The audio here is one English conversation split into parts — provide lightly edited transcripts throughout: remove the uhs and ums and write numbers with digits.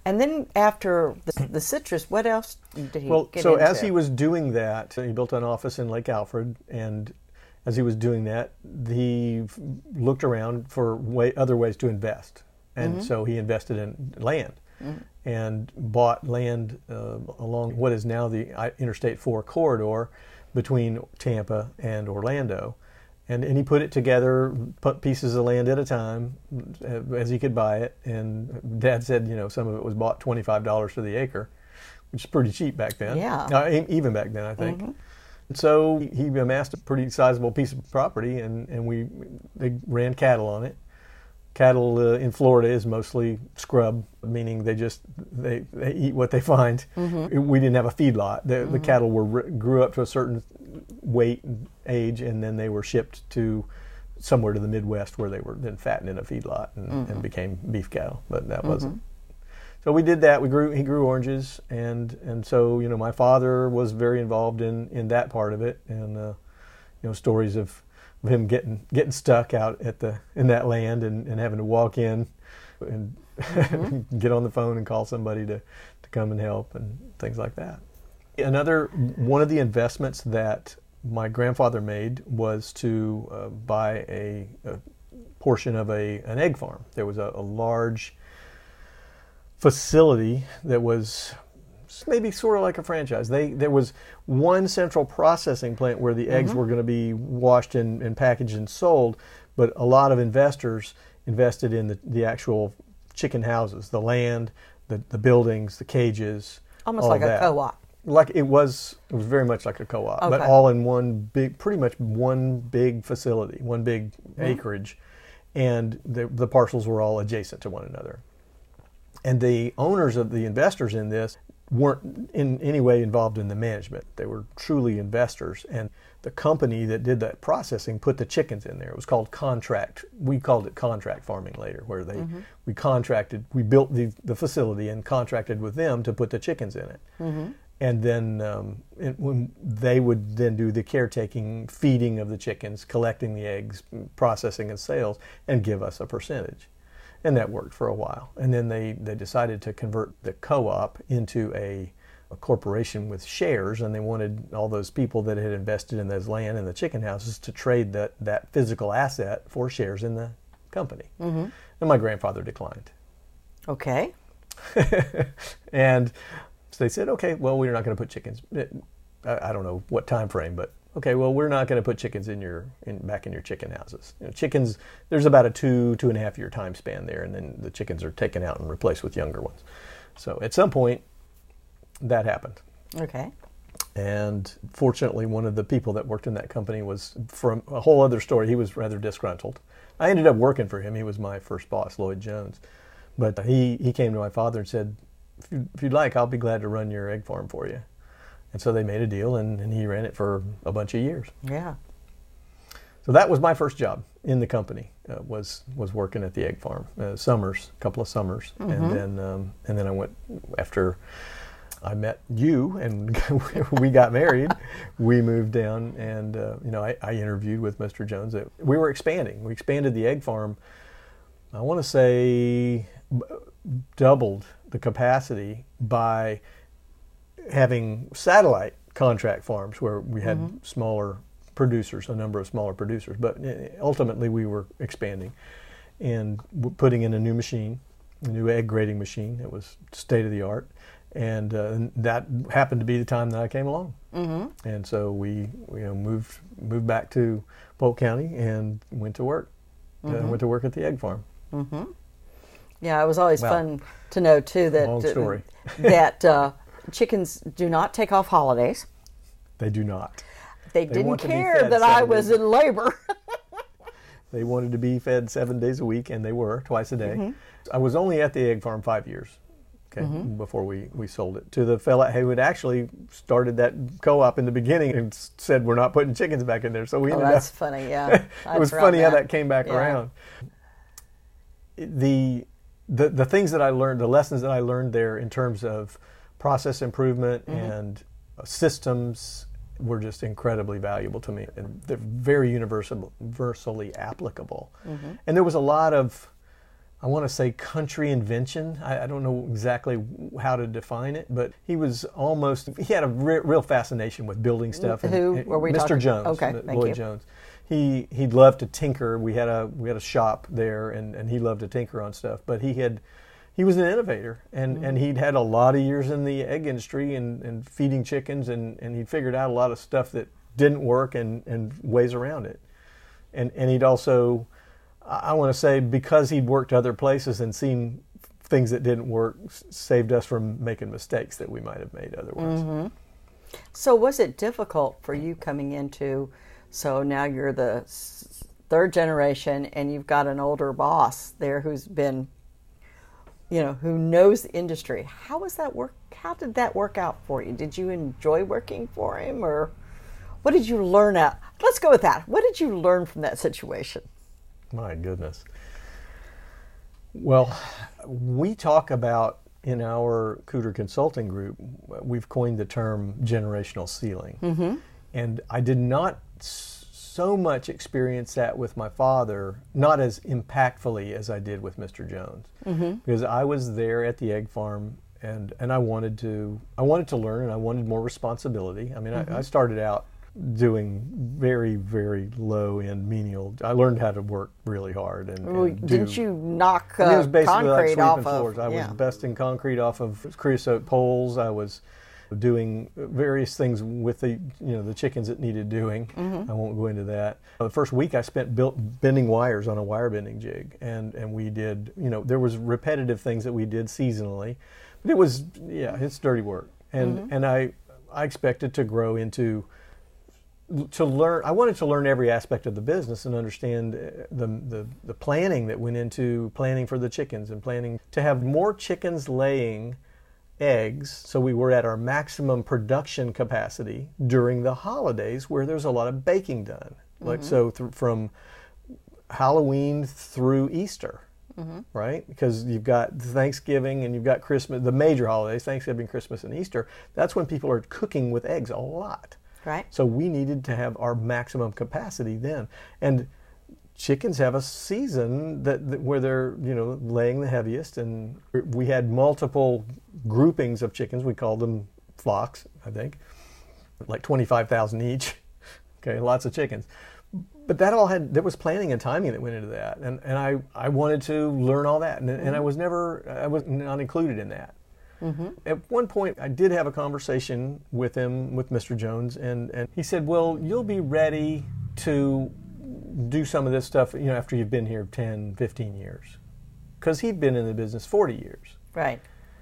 And then after the citrus, what else did he get so into? as he was doing that, he built an office in Lake Alfred, and as he was doing that, he looked around for other ways to invest. And so he invested in land and bought land along what is now the Interstate 4 corridor between Tampa and Orlando. And he put it together, put pieces of land at a time as he could buy it. And Dad said, some of it was bought $25 for the acre, which is pretty cheap back then. Yeah. Even back then, I think. So he amassed a pretty sizable piece of property, and they ran cattle on it. Cattle in Florida is mostly scrub, meaning they eat what they find. We didn't have a feedlot. The cattle grew up to a certain weight and age, and then they were shipped to somewhere to the Midwest, where they were then fattened in a feedlot and became beef cattle. But that wasn't. So we did that. He grew oranges, and so my father was very involved in that part of it, and stories of him getting stuck out in that land and having to walk in and get on the phone and call somebody to come and help and things like that. Another one of the investments that my grandfather made was to buy a portion of an egg farm. There was a large facility that was maybe sort of like a franchise. There was one central processing plant where the eggs were going to be washed and packaged and sold, but a lot of investors invested in the actual chicken houses, the land, the buildings, the cages. Almost like a co-op. Like it was very much like a co-op, but all in pretty much one big facility, one big acreage, and the parcels were all adjacent to one another. And the owners of the investors in this weren't in any way involved in the management. They were truly investors, and the company that did that processing put the chickens in there. It was called contract. We called it contract farming later, where we built the facility and contracted with them to put the chickens in it. And then when they would then do the caretaking, feeding of the chickens, collecting the eggs, processing and sales, and give us a percentage. And that worked for a while. And then they decided to convert the co-op into a corporation with shares, and they wanted all those people that had invested in those land and the chicken houses to trade that physical asset for shares in the company. And my grandfather declined. Okay. And so they said, okay, well, we're not going to put chickens. I don't know what time frame, but okay, well, we're not going to put chickens back in your chicken houses. Chickens, there's about a 2.5 year time span there, and then the chickens are taken out and replaced with younger ones. So at some point, that happened. Okay. And fortunately, one of the people that worked in that company was from a whole other story. He was rather disgruntled. I ended up working for him. He was my first boss, Lloyd Jones. But he came to my father and said, if you'd like, I'll be glad to run your egg farm for you. And so they made a deal, and he ran it for a bunch of years. Yeah. So that was my first job in the company, was working at the egg farm, a couple of summers. And then I went, after I met you and we got married, we moved down, and I interviewed with Mr. Jones. We were expanding. We expanded the egg farm, I want to say doubled the capacity by having satellite contract farms where we had smaller producers, a number of smaller producers. But ultimately we were expanding and putting in a new machine, a new egg grading machine. It was state of the art. And that happened to be the time that I came along. And so we moved back to Polk County and went to work. Went to work at the egg farm. Yeah, it was always fun to know too that long story. that chickens do not take off holidays. They do not. They didn't care that I was in labor. They wanted to be fed 7 days a week, and they were, twice a day. I was only at the egg farm 5 years, before we sold it to the fella who had actually started that co-op in the beginning and said, we're not putting chickens back in there. So we ended that's funny, yeah. It was funny how that came back around. The things that I learned, the lessons that I learned there in terms of process improvement and systems were just incredibly valuable to me, and they're very universally applicable. And there was a lot of I want to say country invention. I don't know exactly how to define it, but he had a real fascination with building stuff. Who were we Mr. talking? Jones, Okay, thank Lloyd you. Jones. He'd love to tinker. We had a shop there, and he loved to tinker on stuff. But he was an innovator, and he'd had a lot of years in the egg industry and feeding chickens, and he'd figured out a lot of stuff that didn't work and ways around it. And he'd also, I want to say, because he'd worked other places and seen things that didn't work, saved us from making mistakes that we might have made otherwise. Mm-hmm. So was it difficult for you coming into, so now you're the third generation and you've got an older boss there who's been, who knows the industry. How was that work? How did that work out for you? Did you enjoy working for him, or what did you learn out? Let's go with that. What did you learn from that situation? My goodness. Well, we talk about in our Cooter Consulting Group, we've coined the term generational ceiling. Mm-hmm. And I did not so much experience that with my father, not as impactfully as I did with Mr. Jones. Mm-hmm. Because I was there at the egg farm and I wanted to learn, and I wanted more responsibility. I mean, mm-hmm. I started out doing very, very low end menial. I learned how to work really hard didn't you knock it was basically concrete like off floors. of? I was besting concrete off of creosote poles. I was doing various things with the chickens that needed doing. Mm-hmm. I won't go into that. The first week I spent bending wires on a wire bending jig, and we did, there was repetitive things that we did seasonally, but it was it's dirty work, and mm-hmm. and I expected to grow into. To learn, I wanted to learn every aspect of the business and understand the planning that went into planning for the chickens and planning to have more chickens laying eggs, so we were at our maximum production capacity during the holidays where there's a lot of baking done. Mm-hmm. Like from Halloween through Easter, mm-hmm. right? Because you've got Thanksgiving and you've got Christmas, the major holidays, Thanksgiving, Christmas, and Easter. That's when people are cooking with eggs a lot. Right. So we needed to have our maximum capacity then. And chickens have a season that where they're, laying the heaviest, and we had multiple groupings of chickens. We called them flocks, I think, like 25,000 each. Okay, lots of chickens. But there was planning and timing that went into that. And I wanted to learn all that. And I was not included in that. Mm-hmm. At one point, I did have a conversation with Mr. Jones, and he said, well, you'll be ready to do some of this stuff, after you've been here 10, 15 years. Because he'd been in the business 40 years. Right.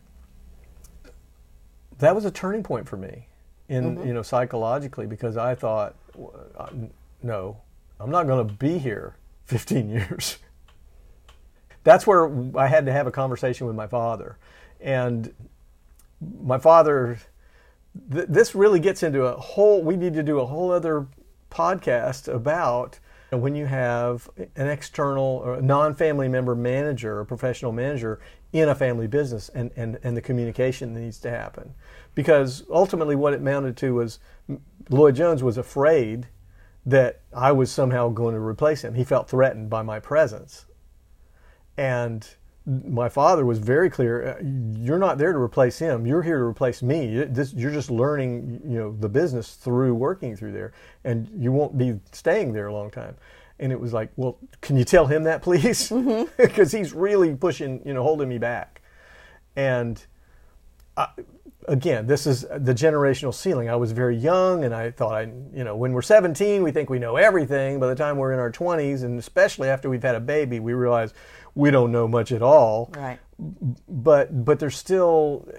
That was a turning point for me, mm-hmm. Psychologically, because I thought, no, I'm not going to be here 15 years. That's where I had to have a conversation with my father. And my father, this really gets into we need to do a whole other podcast about when you have an external or non-family member manager or professional manager in a family business and the communication that needs to happen. Because ultimately what it amounted to was Lloyd Jones was afraid that I was somehow going to replace him. He felt threatened by my presence. And my father was very clear, you're not there to replace him, you're here to replace me. You're just learning, the business through working through there, and you won't be staying there a long time. And it was like, well, can you tell him that, please? Because he's really pushing, holding me back. And again, this is the generational ceiling. I was very young, and I thought, when we're 17, we think we know everything. By the time we're in our 20s, and especially after we've had a baby, we realize we don't know much at all. Right. But there's still,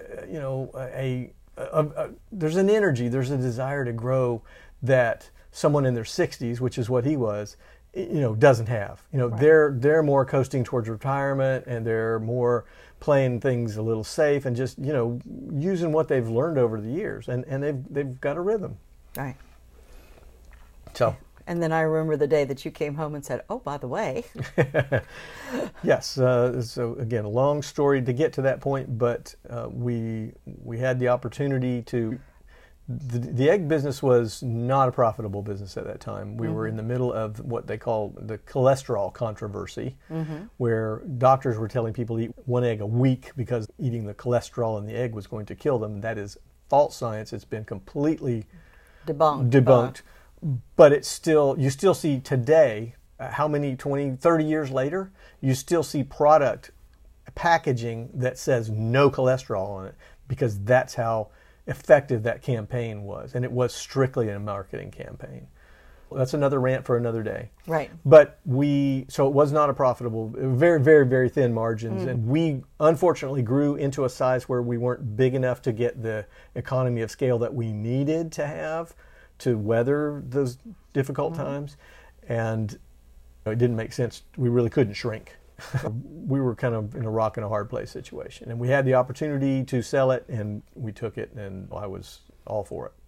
there's an energy, there's a desire to grow that someone in their 60s, which is what he was, doesn't have. Right. They're more coasting towards retirement, and they're more playing things a little safe and just, using what they've learned over the years, and they've got a rhythm. Right. So. And then I remember the day that you came home and said, oh, by the way. Yes. So again, a long story to get to that point, but we had the opportunity to The egg business was not a profitable business at that time. We were in the middle of what they call the cholesterol controversy, where doctors were telling people to eat one egg a week because eating the cholesterol in the egg was going to kill them. That is false science. It's been completely debunked. But it's still, you still see today, how many, 20, 30 years later, you still see product packaging that says no cholesterol on it, because that's how effective that campaign was. And it was strictly a marketing campaign. That's another rant for another day. Right. But so it was not a profitable, very, very, very thin margins. And we unfortunately grew into a size where we weren't big enough to get the economy of scale that we needed to have to weather those difficult times. And it didn't make sense. We really couldn't shrink. We were kind of in a rock and a hard place situation. And we had the opportunity to sell it, and we took it, and I was all for it.